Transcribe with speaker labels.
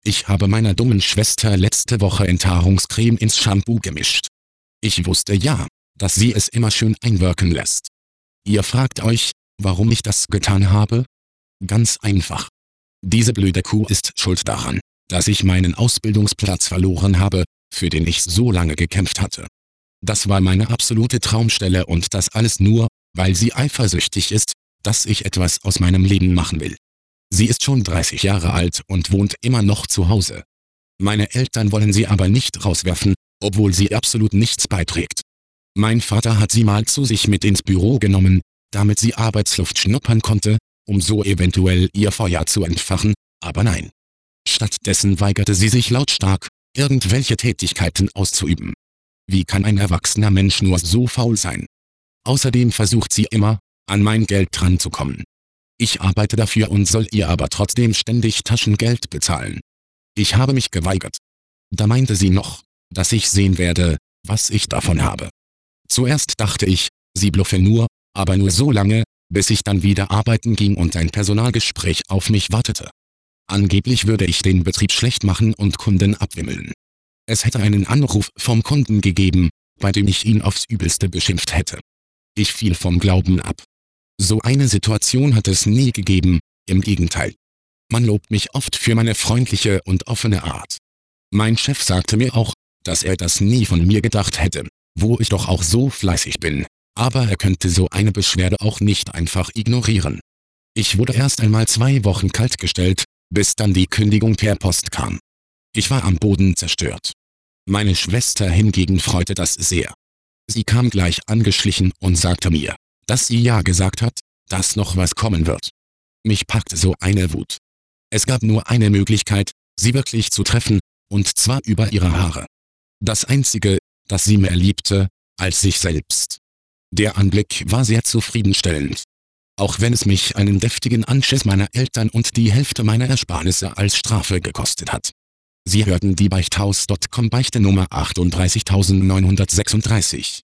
Speaker 1: Ich habe meiner dummen Schwester letzte Woche Enthaarungscreme ins Shampoo gemischt. Ich wusste ja, dass sie es immer schön einwirken lässt. Ihr fragt euch, warum ich das getan habe? Ganz einfach. Diese blöde Kuh ist schuld daran, dass ich meinen Ausbildungsplatz verloren habe, für den ich so lange gekämpft hatte. Das war meine absolute Traumstelle und das alles nur, weil sie eifersüchtig ist, dass ich etwas aus meinem Leben machen will. Sie ist schon 30 Jahre alt und wohnt immer noch zu Hause. Meine Eltern wollen sie aber nicht rauswerfen, obwohl sie absolut nichts beiträgt. Mein Vater hat sie mal zu sich mit ins Büro genommen, damit sie Arbeitsluft schnuppern konnte, um so eventuell ihr Feuer zu entfachen, aber nein. Stattdessen weigerte sie sich lautstark, irgendwelche Tätigkeiten auszuüben. Wie kann ein erwachsener Mensch nur so faul sein? Außerdem versucht sie immer, an mein Geld dranzukommen. Ich arbeite dafür und soll ihr aber trotzdem ständig Taschengeld bezahlen. Ich habe mich geweigert. Da meinte sie noch, dass ich sehen werde, was ich davon habe. Zuerst dachte ich, sie bluffe nur, aber nur so lange, bis ich dann wieder arbeiten ging und ein Personalgespräch auf mich wartete. Angeblich würde ich den Betrieb schlecht machen und Kunden abwimmeln. Es hätte einen Anruf vom Kunden gegeben, bei dem ich ihn aufs Übelste beschimpft hätte. Ich fiel vom Glauben ab. So eine Situation hat es nie gegeben, im Gegenteil. Man lobt mich oft für meine freundliche und offene Art. Mein Chef sagte mir auch, dass er das nie von mir gedacht hätte, wo ich doch auch so fleißig bin, aber er könnte so eine Beschwerde auch nicht einfach ignorieren. Ich wurde erst einmal 2 Wochen kaltgestellt, bis dann die Kündigung per Post kam. Ich war am Boden zerstört. Meine Schwester hingegen freute das sehr. Sie kam gleich angeschlichen und sagte mir, dass sie ja gesagt hat, dass noch was kommen wird. Mich packte so eine Wut. Es gab nur eine Möglichkeit, sie wirklich zu treffen, und zwar über ihre Haare. Das Einzige, das sie mehr liebte, als sich selbst. Der Anblick war sehr zufriedenstellend. Auch wenn es mich einen deftigen Anschiss meiner Eltern und die Hälfte meiner Ersparnisse als Strafe gekostet hat. Sie hörten die Beichthaus.com Beichte Nummer 38936.